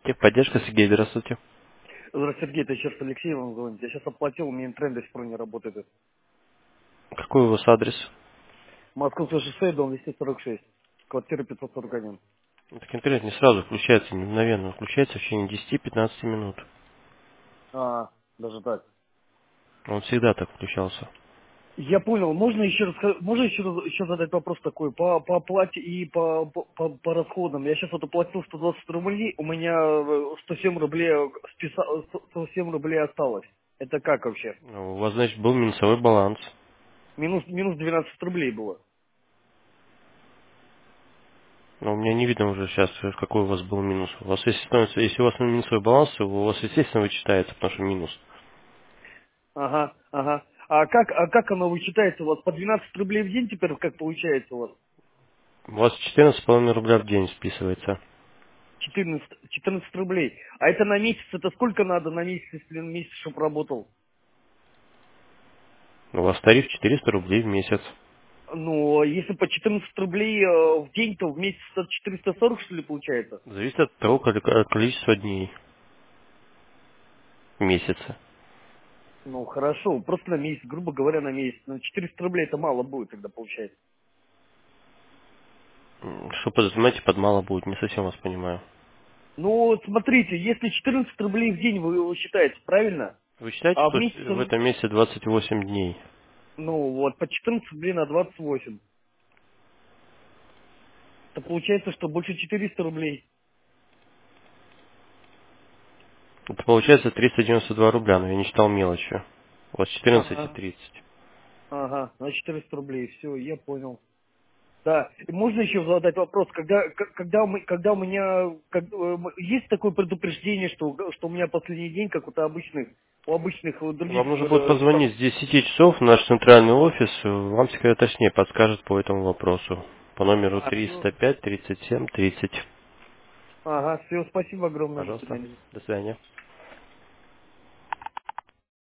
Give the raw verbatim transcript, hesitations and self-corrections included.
Техподдержка, Сергей, здравствуйте. Здравствуйте, Сергей, это еще раз Алексей вам звонит. Я сейчас оплатил, у меня интернет до сих пор не работает. Какой у вас адрес? Московское шоссе, дом двести сорок шесть, квартира пятьсот сорок один. Так интернет не сразу включается, не мгновенно. Включается в течение десяти-пятнадцати минут. А, даже так. Он всегда так включался. Я понял. Можно еще раз, можно еще, раз- еще задать вопрос такой по, по оплате и по, по, по- по расходам. Я сейчас вот оплатил сто двадцать рублей, у меня э, сто семь рублей списа- сто семь рублей осталось. Это как вообще? У вас, значит, был минусовой баланс. Минус минус двенадцать рублей было. Но у меня не видно уже сейчас, какой у вас был минус. У вас, если, становится, если у вас минусовой баланс, то у вас, естественно, вычитается, потому что минус. Ага, ага. А как, а как оно вычитается у вас? По двенадцать рублей в день теперь как получается у вас? У вас четырнадцать с половиной рубля в день списывается. четырнадцать, четырнадцать рублей. А это на месяц, это сколько надо на месяц, если на месяц, чтобы работал? У вас тариф четыреста рублей в месяц. Ну, а если по четырнадцать рублей э, в день, то в месяц это четыреста сорок, что ли, получается? Зависит от того, коли- от количества дней в месяце. Ну, хорошо, просто на месяц, грубо говоря, на месяц. Ну, четыреста рублей это мало будет тогда, получается. М, Что подразумеваете под мало будет, не совсем вас понимаю. Ну, вот смотрите, если четырнадцать рублей в день вы вы считаете, правильно? Вы считаете, А в что месяц, в этом месяце двадцать восемь дней? ну, вот, по четырнадцать рублей на двадцать восемь. Это получается, что больше четыреста рублей. Это получается триста девяносто два рубля, но я не считал мелочью. У вас четырнадцать и Ага, тридцать. ага, на четыреста рублей, все, я понял. Да, и можно еще задать вопрос, когда, к- когда, мы, когда у меня, как- э, м- есть такое предупреждение, что, что у меня последний день, как вот у обычных, у обычных вот других, Вам нужно будет э, там, позвонить с десяти часов в наш центральный офис, вам секретарь точнее подскажет по этому вопросу. По номеру а, все, триста пять тридцать семь тридцать. ага, все, спасибо огромное, до Пожалуйста. свидания. До свидания.